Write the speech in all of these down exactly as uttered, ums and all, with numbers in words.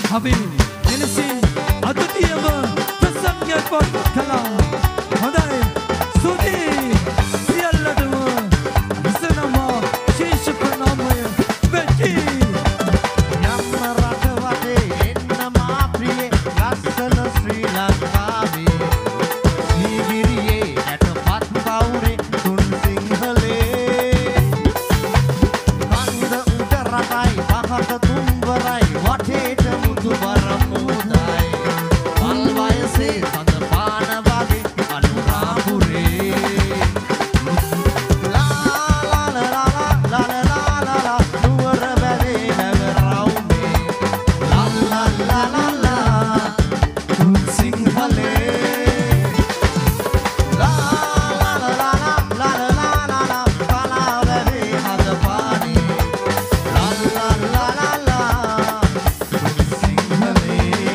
අපි එලෙසින් අද්විතීයම ප්‍රසංගයක් වත් කළා. හොඳයි. සුදී සියල්ලටම විසනම ශීර්ෂ ප්‍රණාමය වෙති. යම් රට වටේ එන්න මා ප්‍රියේ ලස්සන ශ්‍රී ලංකාවේ නීගිරියේ නැටපත් කවුරේ තුන් සිංහලේ කන්ද උඩ රටයි පහක තුම්බරයි වටේට මුතු බර මුදයි පල් වයසේ සඳ පාන වගේ අනුරාපුරේ ලා ලා ලා ලා ලා ලා ලා නුවර බැලේ නැවරවුමේ ලා ලා ලා ලා ලා තුන් සිංහලේ ලා ලා ලා ලා ලා ලා ලා කලා බැලේ හද පානේ ලා ලා ලා ලා ලා තුන් සිංහලේ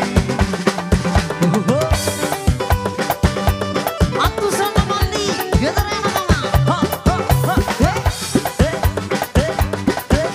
අතු සොන්න මල්ලි ගෙදර යනවා හා හා හා ඒ ඒ ඒ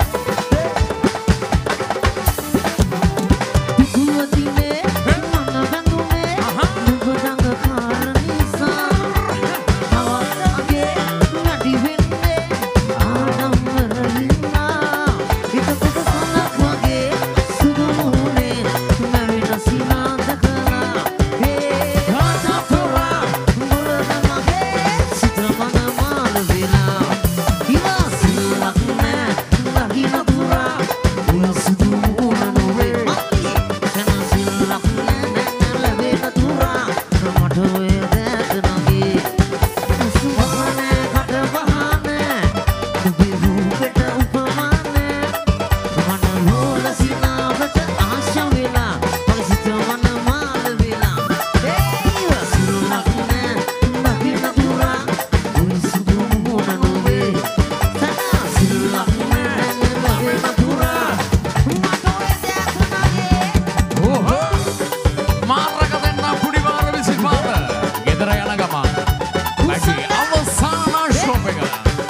දුවතිනේ මන බඳුනේ නුඹ දඟ කාරණිසා නවගේ නැටි වෙන්නේ ආඩම්බරින්නා හිතකට සලක් වගේ සුදු මුහුණේ මැවෙන සිනාද කළා හේ ආසතුරා මුරද මගේ සිතමන මාල වෙලා ඉවසිල්ලක් නෑ නගින පුරා උන සුදු මුහුණ නොවේ මල්ලි කන සිල්ලක් නෑ නැලවෙන තුරා මට ඔය දැක නගේ සුවහනේ කට වහනේ ඔබේ රූපෙට උපමානේ මන ලෝල සිනාවට ආශ වෙලා මගේ සිත මන මාල වෙලා ඒ සිල්ලක් නෑ නගින තුරා උන සුදු මුහුණ නොවේ කන සිල්ලක් නෑ නැලවෙන තුරා මට ඔය දැක නගේ ඕහෝ මාරක දෙන්න පුඩි මාර විසින් මාර ගෙදර යන ගමන් නැටි අවසාන ෂොප් එක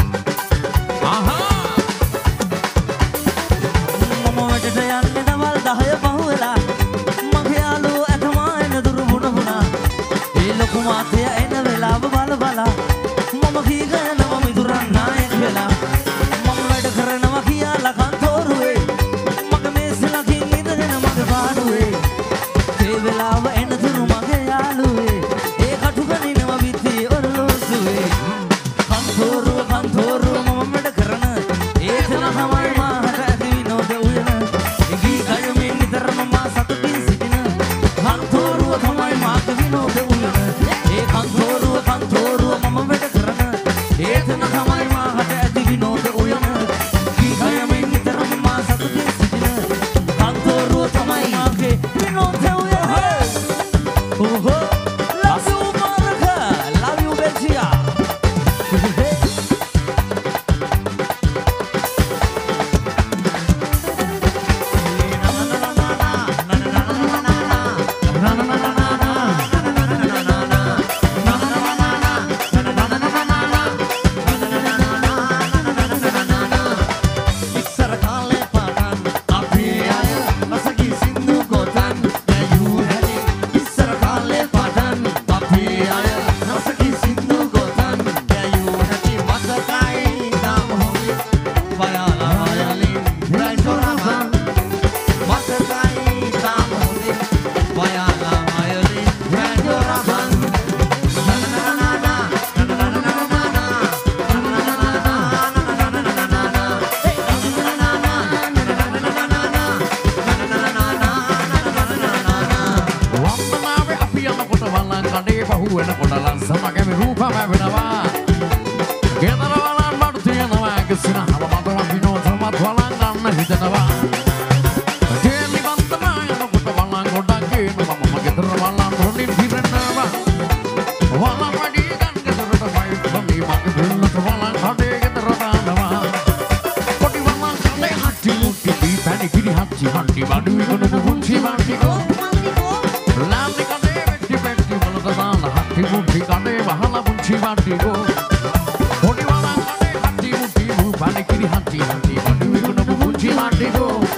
ආහා මම වැඩට යන්නේ දවල් දහය පහුවෙලා මගේ යාළුවෝ ඇතමා එන දුරු වුණ වුණා ඒ ලොකු මාතය එන වෙලාව බල බලා මම කීගනවා මිතුරන් නායක වෙලා මම වැඩ කරනවා කියලා කන්තෝරුවේ මගේ මේස් ළඟින් ඉඳගෙන මගේ පාඩුවේ ඒ වෙලාව එන දුරු මගේ යාළුවේ ඒ කටුකනිනව විත්ති ඔරලෝසුවේ කන්තෝරුව කන්තෝරුව මම වැඩ කරන ඒතන තමයි මාහට ඇති විනෝද උයන ඉගී කයමින් නිතරම මා සතුටින් සිටින කන්තෝරුව තමයි මාගේ විනෝද උයන ඒ කන්තෝරුව කන්තෝරුව මම වැඩ කරන ඒතන තමයි මාහට ඇති විනෝද උයන ඉගී කයමින් නිතරම මා සතුටින් සිටින කන්තෝරුව තමයි මාගේ විනෝද උයන ඕහෝ love you Maraka love you Belgia ඉස්සර කාලේ පාටන් අපේ අය රසකී සින්දු ගොතන් දැයූ හැටි ඉස්සර කාලේ පාටන් අපේ අය රසකී සින්දු ගොතන් දැයූ හැටි මතකයි තාම හොඳයි වයාලා වයලින් රයිසොරවන් මතකයි තාම හොඳයි වයාලා වයලින් රයිසොරවන් වන්දනාවේ අපි යනකොට වලන් කඩේ පහුවෙනකොට ලස්සනගේ රූපම වෙනවා ගෙදර වලන් බඩු තියනවා කිසින හවමතම විනෝදමත් වලන් ගන්න හිතනවා ජේලි වන්දනා යනකොට වලන් ගොඩක් ගේනවා මම ගෙදර වලන් රොණින් හිරෙනවා වලන් වැඩි ගන්න ගෙදරට ෆයිට් බම්මි මගේ දෙන්නට වලන් කඩේ ගෙදර දානවා කොටි වලන් කඩේ හටි මුටි දීපැණි කිරි හච්චි හටි බඩු විකුණන පුංචි වන්ටිකෝ ලාම්නි කඩේ වෙට්ටි පෙට්ටි වලට දාන හටි මුටි කඩේ වහලා පුංචි වන්ටිකෝ කොටි වලන් කඩේ හටි මුටි රූපැණි කිරි හච්චි හටි බඩු විකුණන පුංචි වන්ටිකෝ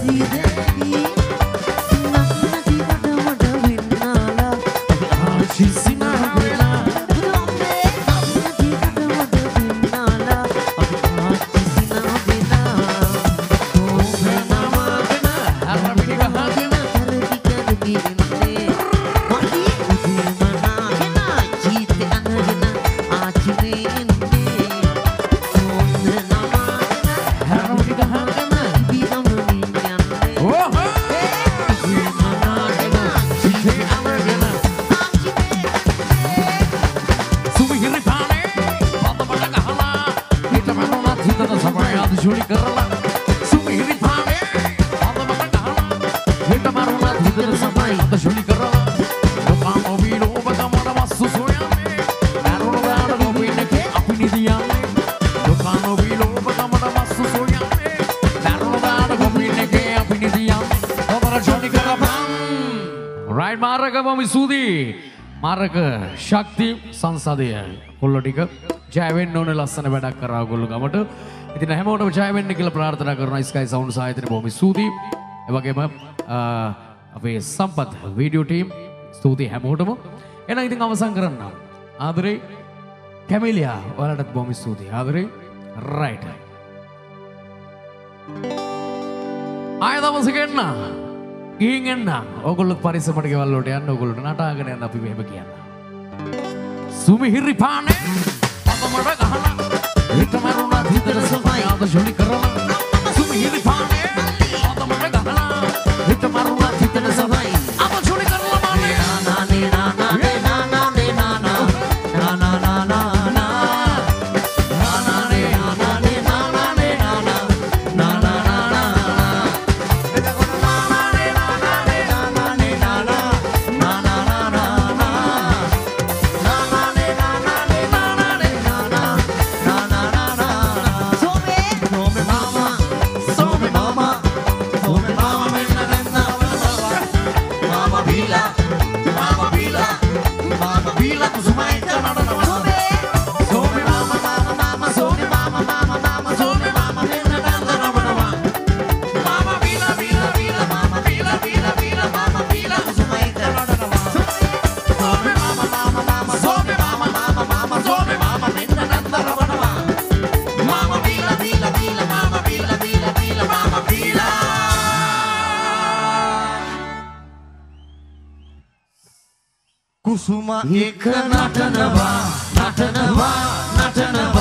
මාරක ශක්ති සංසදය කොල්ලෝ ටික ජය වෙන්න ඕනේ ලස්සන වැඩක් කරා ඔයගොල්ලෝ ගමට. ඉතින් හැමෝටම ජය වෙන්න කියලා ප්‍රාර්ථනා කරනවා ස්කයි සවුන්ඩ්ස් ආයතනය බොහොම ස්තුතියි. ඒ වගේම අපේ සම්පත් වීඩියෝ ටීම් ස්තුතියි හැමෝටම. එහෙනම් ඉතින් අවසන් කරන්න. ආදරේ කැමිලියා ඔයාලටත් බොහොම ස්තුතියි. ආදරේ රයිට්. ආය දවසක එන්න. ගිහින් එන්න. ඕගොල්ලෝ පරිස්සමට ගෙවල් වලට යන්න. ඕගොල්ලෝට නටාගෙන යන්න අපි මෙහෙම කියන්න. සුමිහිරි පානේ පතමඩ ගහලා හිත මරුණා හිතට සපයි ආද ජොලි කරලා. සුමිහිරි පානේ පතමඩ ගහලා හිත මරුණා හිතට සපයි ආද ජොලි කරලා මානේ නා නේ නා නා නේ නා නා නේ නා නා නා නා නා නා නා නා නේ නා නා නේ නා නා නේ නා නා නා නා kusuma ek natanawa natanawa natanawa